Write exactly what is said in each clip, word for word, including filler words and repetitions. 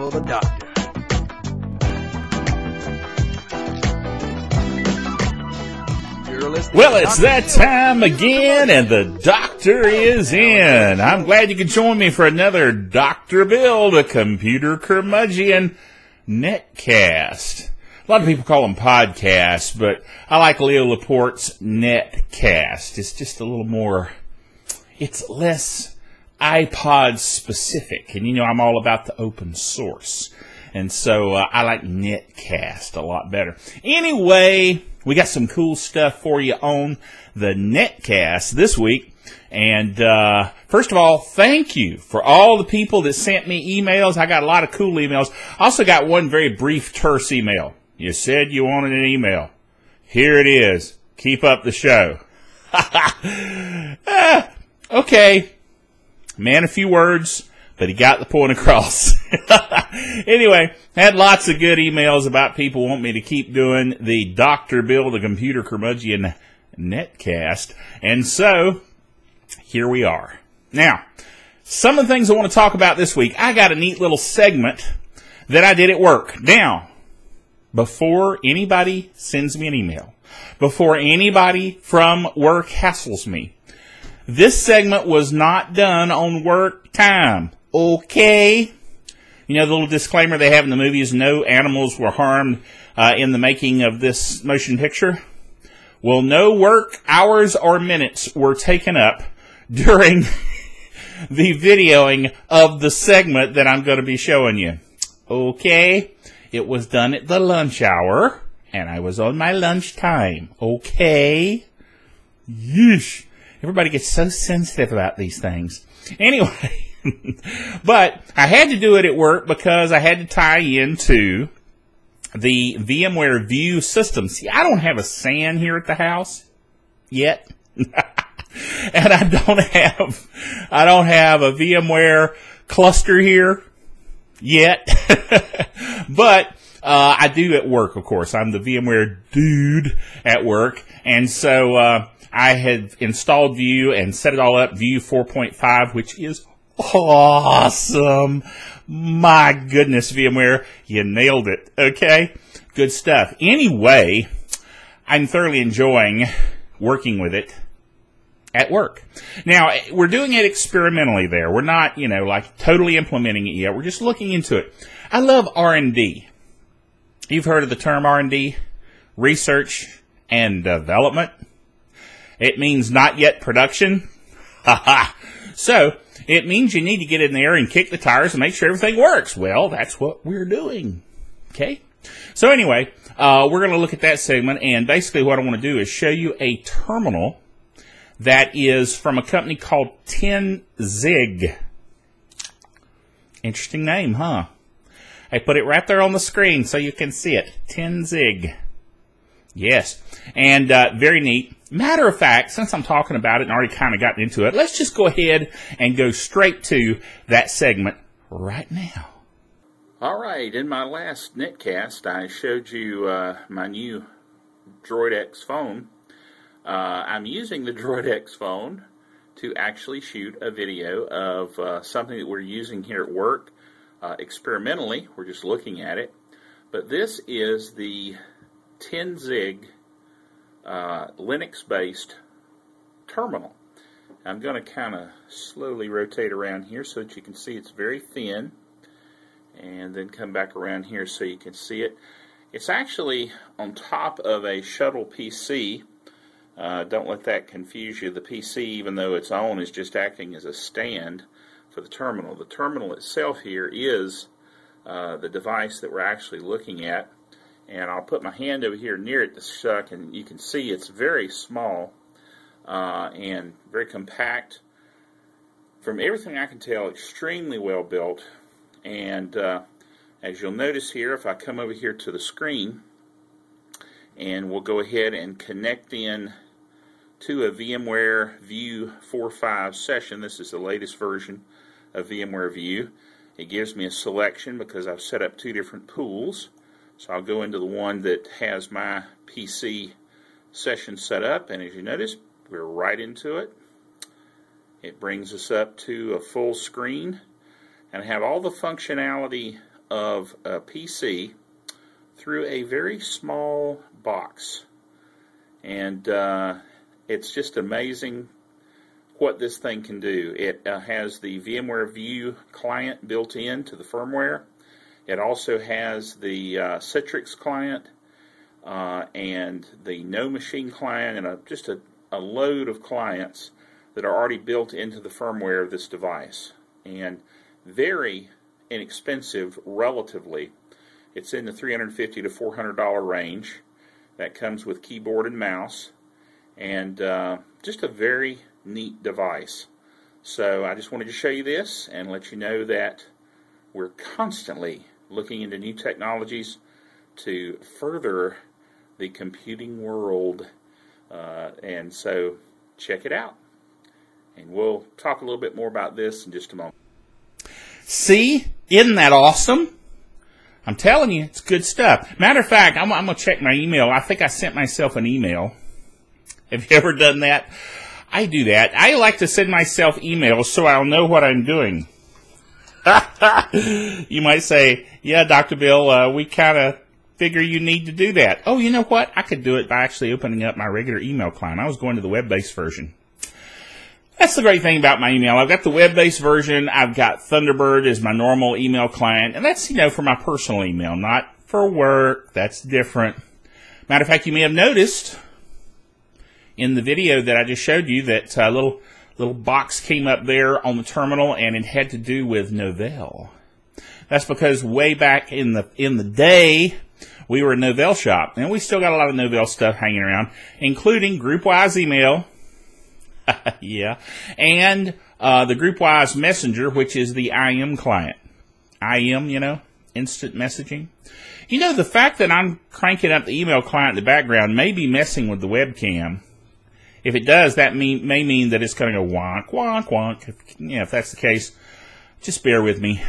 Bill the Doctor. Well, it's that time again, and the doctor is in. I'm glad you could join me for another Doctor Bill, the Computer Curmudgeon Netcast. A lot of people call them podcasts, but I like Leo Laporte's Netcast. It's just a little more, it's less iPod specific. And you know, I'm all about the open source. And so uh, I like Netcast a lot better. Anyway, we got some cool stuff for you on the Netcast this week. And uh, first of all, thank you for all the people that sent me emails. I got a lot of cool emails. I also got one very brief, terse email. You said you wanted an email. Here it is. Keep up the show. ah, okay. Man, a few words, but he got the point across. Anyway, had lots of good emails about people wanting me to keep doing the Doctor Bill, the Computer Curmudgeon Netcast. And so, here we are. Now, some of the things I want to talk about this week, I got a neat little segment that I did at work. Now, before anybody sends me an email, before anybody from work hassles me, this segment was not done on work time. Okay? You know, the little disclaimer they have in the movie is no animals were harmed uh, in the making of this motion picture. Well, no work hours or minutes were taken up during the videoing of the segment that I'm going to be showing you. Okay? It was done at the lunch hour, and I was on my lunch time. Okay? Yeesh. Everybody gets so sensitive about these things. Anyway, but I had to do it at work because I had to tie into the VMware View system. See, I don't have a S A N here at the house yet. And I don't have, I don't have a VMware cluster here yet. But uh, I do at work, of course. I'm the VMware dude at work. And so uh, I had installed View and set it all up, View four point five, which is awesome. My goodness, VMware, you nailed it. Okay? Good stuff. Anyway, I'm thoroughly enjoying working with it at work. Now, we're doing it experimentally there. We're not, you know, like totally implementing it yet. We're just looking into it. I love R and D. You've heard of the term R and D? Research and development. It means not yet production. Ha So, it means you need to get in there and kick the tires and make sure everything works. Well, that's what we're doing. Okay? So anyway, uh, we're going to look at that segment, and basically what I want to do is show you a terminal that is from a company called Tenzig. Interesting name, huh? I put it right there on the screen so you can see it. Tenzig. Yes. And uh, very neat. Matter of fact, since I'm talking about it and already kind of gotten into it, let's just go ahead and go straight to that segment right now. All right. In my last Netcast, I showed you uh, my new Droid X phone. Uh, I'm using the Droid X phone to actually shoot a video of uh, something that we're using here at work. Uh, experimentally, we're just looking at it. But this is the Tenzig uh, Linux-based terminal. I'm going to kind of slowly rotate around here so that you can see it's very thin. And then come back around here so you can see it. It's actually on top of a shuttle P C. Uh, don't let that confuse you. The P C, even though it's on, is just acting as a stand for the terminal. The terminal itself here is uh, the device that we're actually looking at. And I'll put my hand over here near it so I can, you can see it's very small uh, and very compact. From everything I can tell, extremely well built. And uh, as you'll notice here, if I come over here to the screen, and we'll go ahead and connect in to a VMware View four point five session. This is the latest version of VMware View. It gives me a selection because I've set up two different pools. So I'll go into the one that has my P C session set up, and as you notice, we're right into it. It brings us up to a full screen and have all the functionality of a P C through a very small box. And uh, it's just amazing what this thing can do. It uh, has the VMware View client built in to the firmware. It also has the uh, Citrix client uh, and the No Machine client, and a, just a, a load of clients that are already built into the firmware of this device. And very inexpensive relatively. It's in the three hundred fifty to four hundred dollar range. That comes with keyboard and mouse, and uh, just a very neat device. So I just wanted to show you this and let you know that we're constantly looking into new technologies to further the computing world, uh, and so check it out. And we'll talk a little bit more about this in just a moment. See? Isn't that awesome? I'm telling you, it's good stuff. Matter of fact, I'm, I'm going to check my email. I think I sent myself an email. Have you ever done that? I do that. I like to send myself emails so I'll know what I'm doing. You might say, yeah, Doctor Bill, uh, we kind of figure you need to do that. Oh, you know what? I could do it by actually opening up my regular email client. I was going to the web-based version. That's the great thing about my email. I've got the web-based version. I've got Thunderbird as my normal email client. And that's, you know, for my personal email, not for work. That's different. Matter of fact, you may have noticed in the video that I just showed you that a uh, little, little box came up there on the terminal, and it had to do with Novell. That's because way back in the, in the day, we were a Novell shop. And we still got a lot of Novell stuff hanging around, including GroupWise email. Yeah, and uh, the GroupWise Messenger, which is the I M client. I M, you know, instant messaging. You know, the fact that I'm cranking up the email client in the background may be messing with the webcam. If it does, that mean, may mean that it's going to go wonk, wonk, wonk. If, yeah, if that's the case, just bear with me.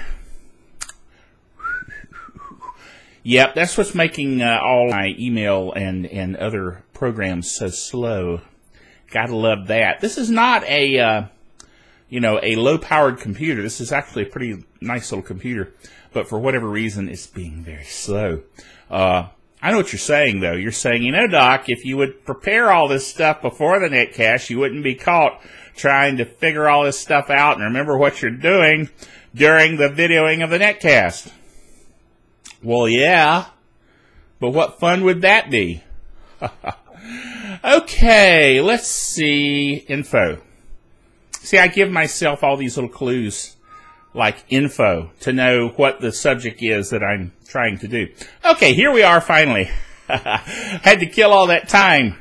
Yep, that's what's making uh, all my email and, and other programs so slow. Gotta love that. This is not a, uh, you know, a low-powered computer. This is actually a pretty nice little computer. But for whatever reason, it's being very slow. Uh, I know what you're saying, though. You're saying, you know, Doc, if you would prepare all this stuff before the netcast, you wouldn't be caught trying to figure all this stuff out and remember what you're doing during the videoing of the netcast. Well, yeah. But what fun would that be? Okay, let's see. Info. See, I give myself all these little clues, like info, to know what the subject is that I'm trying to do. Okay, here we are finally. Had to kill all that time.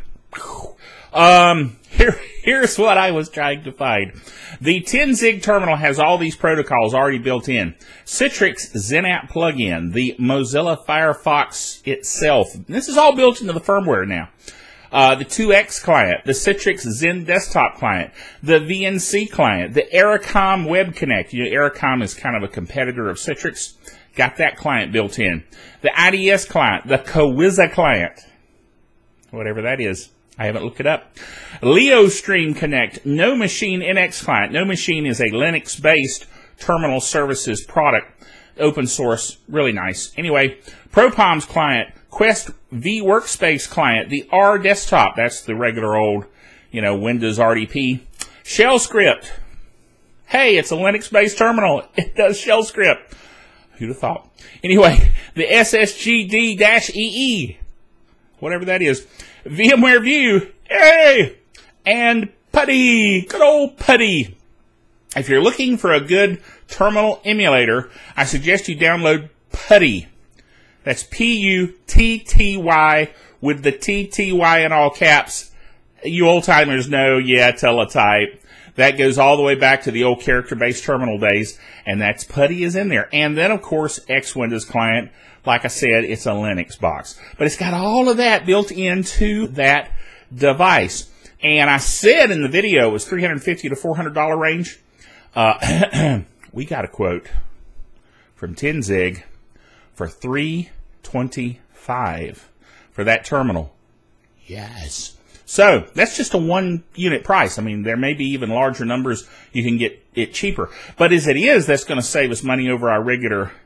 Um, here, here's what I was trying to find. The TenZig terminal has all these protocols already built in. Citrix XenApp plugin, the Mozilla Firefox itself. This is all built into the firmware now. Uh, the two X client, the Citrix Zen desktop client, the V N C client, the Ericom Web Connect. You know, Ericom is kind of a competitor of Citrix. Got that client built in. The I D S client, the Cowiza client, whatever that is. I haven't looked it up. LeoStream Connect, No Machine N X client. No Machine is a Linux-based terminal services product, open source, really nice. Anyway, ProPalms client, Quest V Workspace client, the R desktop, that's the regular old, you know, Windows R D P. Shell script. Hey, it's a Linux-based terminal. It does shell script. Who'd have thought? Anyway, the S S G D E E, whatever that is. VMware View. Hey! And Putty. Good old Putty. If you're looking for a good terminal emulator, I suggest you download Putty. That's P U T T Y with the T T Y in all caps. You old-timers know, yeah, teletype. That goes all the way back to the old character-based terminal days, and that's Putty is in there. And then, of course, X Windows Client. Like I said, it's a Linux box. But it's got all of that built into that device. And I said in the video it was three hundred fifty to four hundred dollar range. Uh, we got a quote from TenZig for three hundred twenty-five dollars for that terminal. Yes. So that's just a one unit price. I mean, there may be even larger numbers. You can get it cheaper. But as it is, that's going to save us money over our regular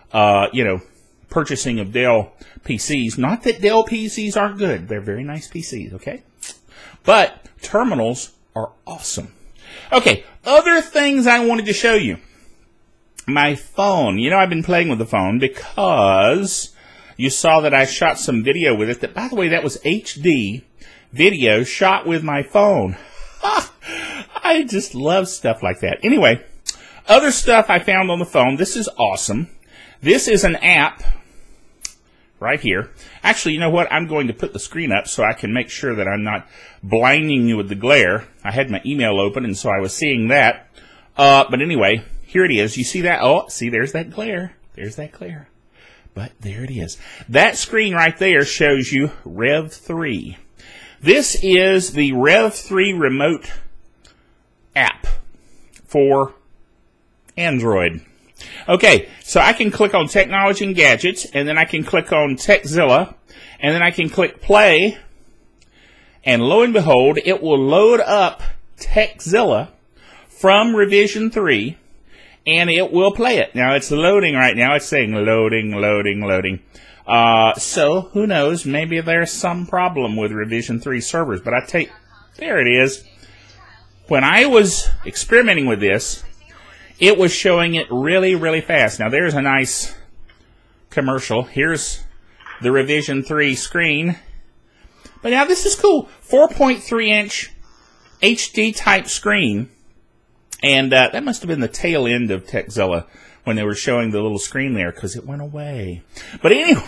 uh, you know, purchasing of Dell P Cs. Not that Dell P Cs aren't good. They're very nice P Cs, okay? But terminals are awesome. Okay, other things I wanted to show you. My phone. You know, I've been playing with the phone because you saw that I shot some video with it. That, by the way, that was H D video shot with my phone. I just love stuff like that. Anyway, other stuff I found on the phone. This is awesome. This is an app right here. Actually, you know what? I'm going to put the screen up so I can make sure that I'm not blinding you with the glare. I had my email open, and so I was seeing that. Uh, but anyway, here it is. You see that? Oh, see, there's that glare. There's that glare. But there it is. That screen right there shows you Rev three. This is the Rev three remote app for Android. Okay, so I can click on Technology and Gadgets, and then I can click on TechZilla, and then I can click Play, and lo and behold, it will load up TechZilla from Revision three, and it will play it. Now, it's loading right now. It's saying loading, loading, loading. Uh, so, who knows? Maybe there's some problem with Revision three servers, but I take, there it is. When I was experimenting with this, it was showing it really, really fast. Now, there's a nice commercial. Here's the Revision three screen. But now, this is cool. four point three inch H D type screen. And uh, that must have been the tail end of TechZilla when they were showing the little screen there, because it went away. But anyway,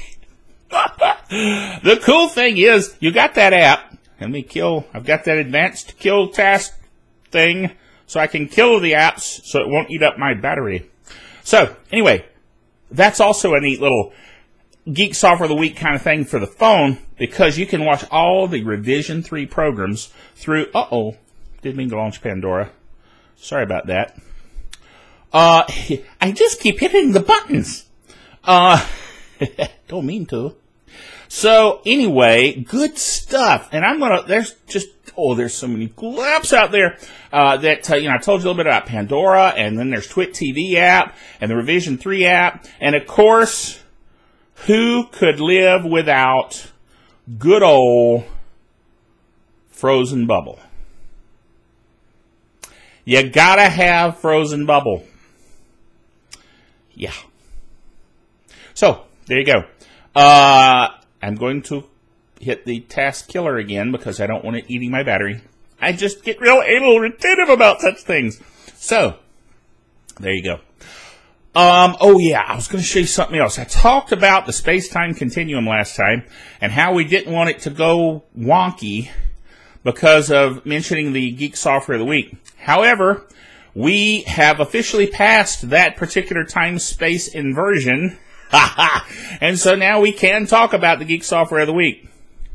the cool thing is, you got that app. Let me kill. I've got that advanced kill task thing, so I can kill the apps so it won't eat up my battery. So, anyway, that's also a neat little Geek Software of the Week kind of thing for the phone, because you can watch all the Revision three programs through... Uh-oh. Didn't mean to launch Pandora. Sorry about that. Uh, I just keep hitting the buttons. Uh, don't mean to. So, anyway, good stuff. And I'm gonna, there's just, oh, there's so many cool apps out there, uh, that, uh, you know, I told you a little bit about Pandora, and then there's Twit T V app, and the Revision three app, and of course, who could live without good old Frozen Bubble? You gotta have Frozen Bubble. Yeah. So, there you go. Uh, I'm going to hit the task killer again because I don't want it eating my battery. I just get real anal retentive about such things. So, there you go. Um, oh yeah, I was going to show you something else. I talked about the space-time continuum last time and how we didn't want it to go wonky because of mentioning the Geek Software of the Week. However, we have officially passed that particular time-space inversion. And so now we can talk about the Geek Software of the Week.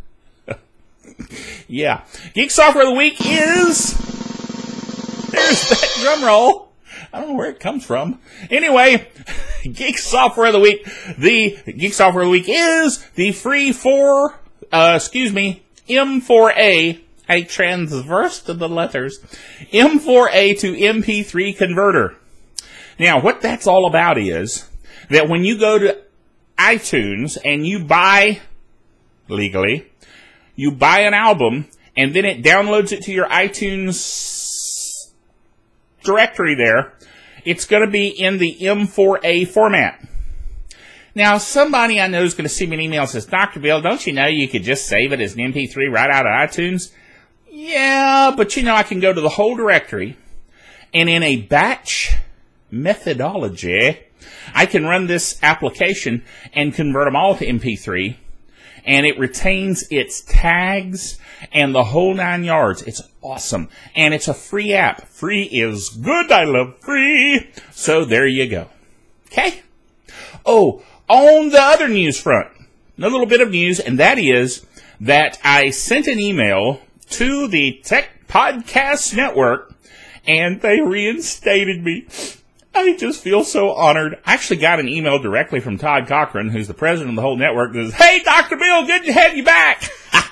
Yeah. Geek Software of the Week is... There's that drum roll. I don't know where it comes from. Anyway, Geek Software of the Week. The Geek Software of the Week is the free four, uh, excuse me, M four A. I transversed the letters. M four A to M P three converter. Now, what that's all about is that when you go to iTunes and you buy, legally, you buy an album and then it downloads it to your iTunes directory there, it's going to be in the M four A format. Now, somebody I know is going to send me an email and says, Doctor Bill, don't you know you could just save it as an M P three right out of iTunes? Yeah, but you know, I can go to the whole directory, and in a batch methodology, I can run this application and convert them all to M P three, and it retains its tags and the whole nine yards. It's awesome, and it's a free app. Free is good. I love free. So there you go. Okay? Oh, on the other news front, a little bit of news, and that is that I sent an email to the Tech Podcast Network, and they reinstated me. I just feel so honored. I actually got an email directly from Todd Cochran, who's the president of the whole network, that says, hey, Doctor Bill, good to have you back.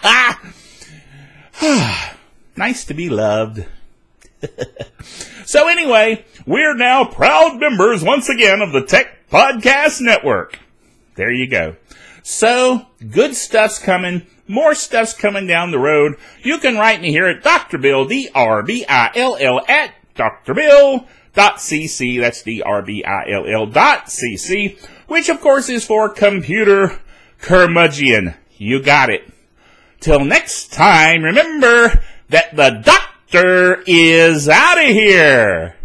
Nice to be loved. So anyway, we're now proud members once again of the Tech Podcast Network. There you go. So, good stuff's coming. More stuff's coming down the road. You can write me here at Doctor Bill, D R B I L L, at D R Bill dot C C. That's D R B I L L dot C C, which of course is for Computer Curmudgeon. You got it. Till next time, remember that the doctor is out of here.